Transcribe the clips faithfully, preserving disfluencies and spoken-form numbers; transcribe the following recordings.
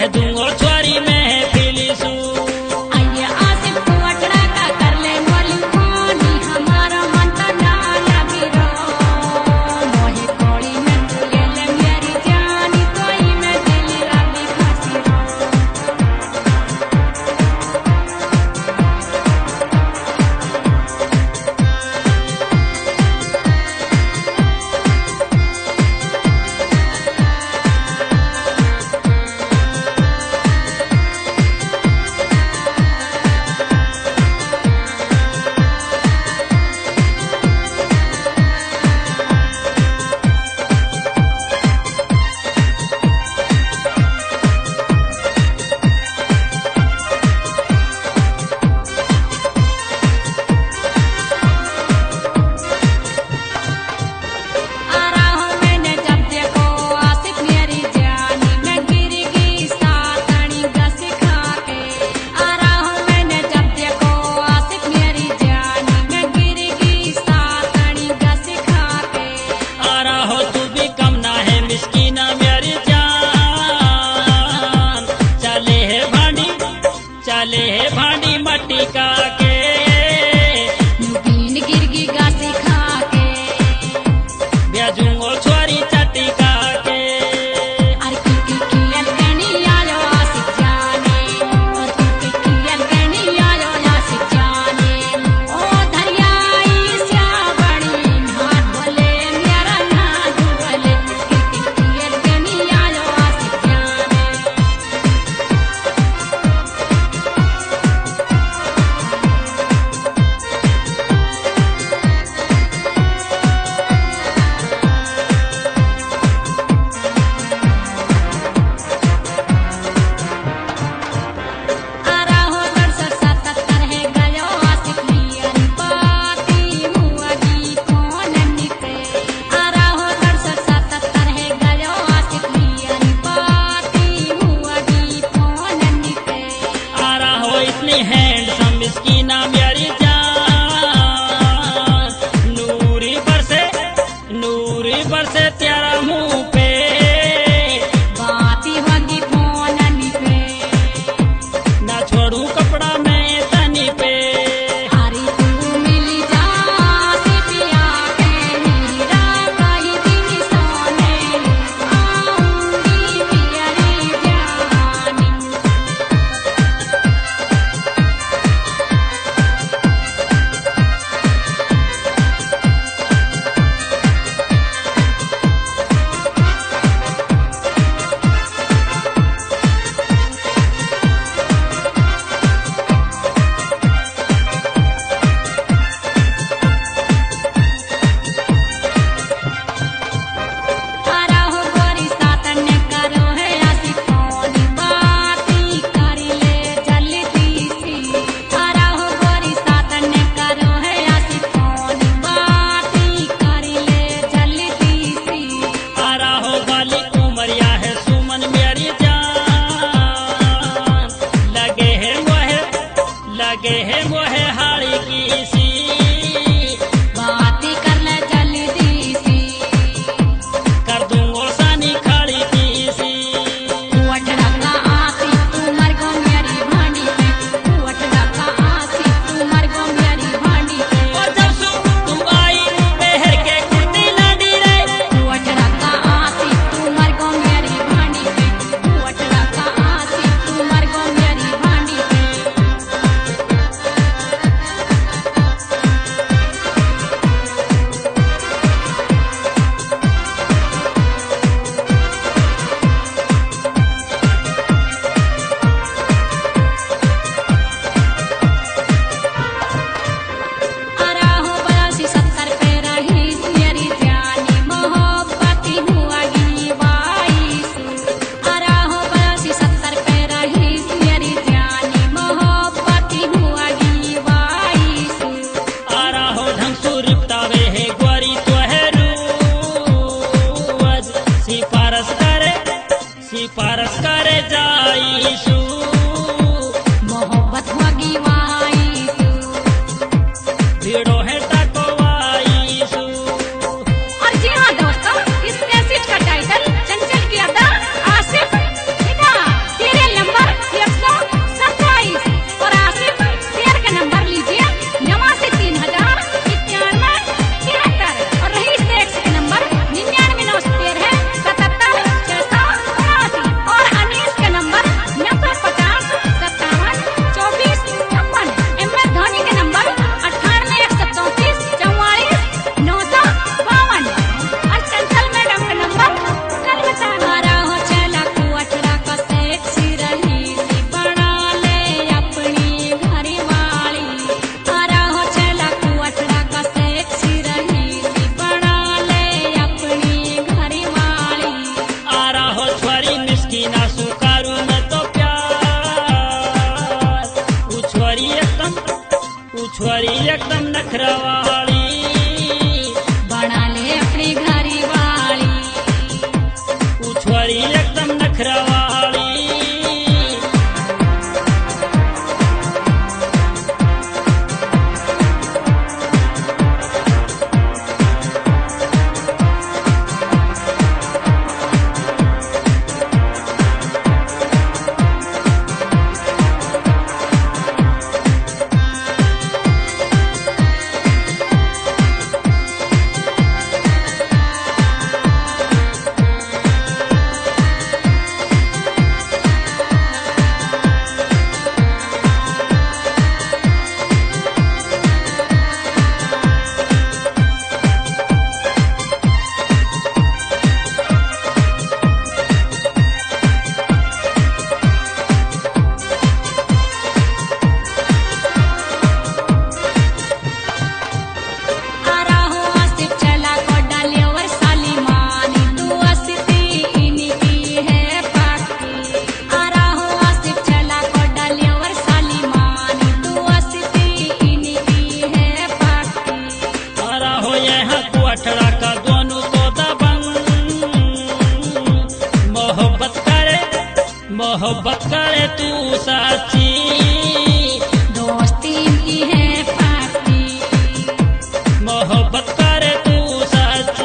कह दूंगो छोरी में फिलिसू आइए आसिफ कुआटड़ा का कर ले मोली मोनी हमारा मन तो ना लगी रो मोहे कोड़ी में तू ले ले मेरी जानी कोई में दिल लगी फांसी रो चले है भांडी मट्टी का के नुकीन गिरगी गासी खा के ब्याजूंगो छोरी चट्टी का के और की की कियल कहनी आयो आसिफ जाने और की की कियल कहनी आयो आसिफ जाने ओ दरियाई स्या बड़ी हाथ बोले मेरा ना डूबले की की कियल कहनी आयो आसिफ जाने हैंडसम मिस्कीना मेरी जान नूरी बरसे नूरी बरसे तेरा मुंह पे बाती होगी फोन पे ना छोड़ू कपड़ा में तनी पे हरी तू मिली जा सिपिया के मीरा कही दिन सोने आऊंगी मेरी जानी लगे है वो है हाड़ी की सी बाती कर ले जल्दी सी कर दूंगो सानी खाड़ी की सी कुआटड़ा का आसी तू मर गो मेरी भांडी पे कुआटड़ा का आसी तू मर गो मेरी भांडी पे और जब सु तुम आई पहर के कुर्ती लाडी रे कुआटड़ा का आसी तू मर गो मेरी भांडी पे कुआटड़ा का आसी तू मर गो मेरी भांडी पे सिफारस करे जाईशु मोहब्बत होगी वाईशु भीड़ो है टाको वाईशु। और जी हाँ दोस्तों, इस मैसेज का टाइटल चंचल की अदा आसिफ इदा तेरे नखरवाली बना ले अपनी घरी वाली। उछवारी एकदम नखरवाली अठड़ा का दोनों तो दबंग मोहब्बत करे मोहब्बत करे तू सच्ची दोस्ती की है पार्टी। मोहब्बत करे तू सच्ची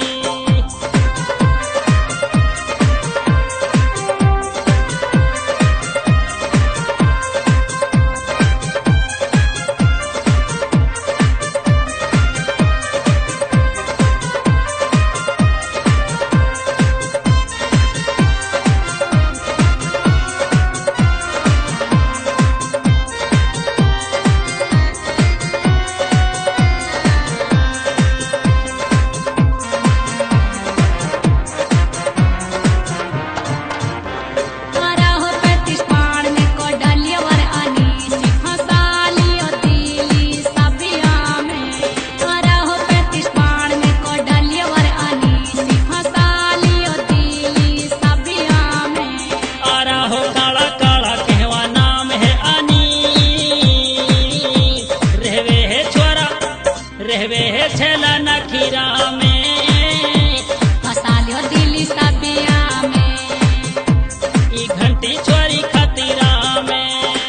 रहवे है छेला नखीरा में फसा लियो दिल्ली सबिया में। ई घंटी छोरी खतीरा में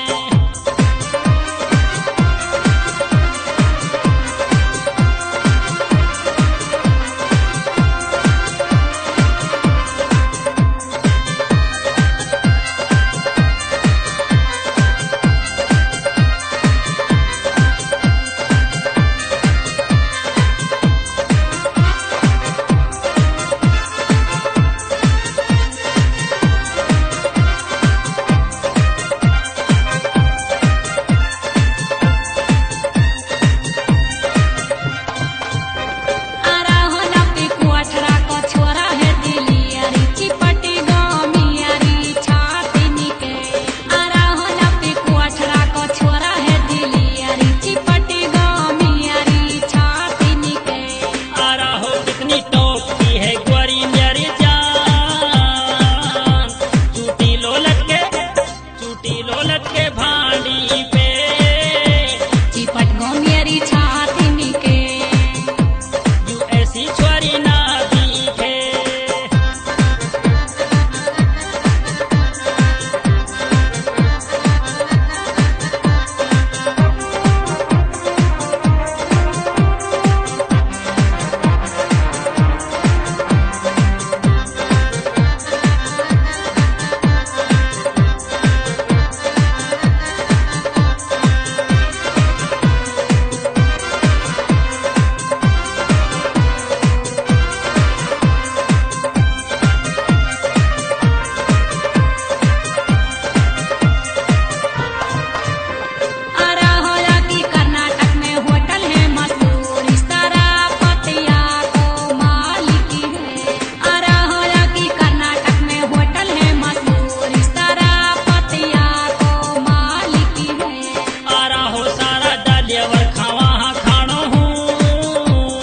लोलट के भांडी पे चिपट गो मेरी छाती के यू ऐसी छोरी ना दिखे।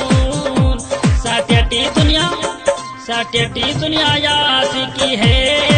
सटेटी दुनिया यासी की है।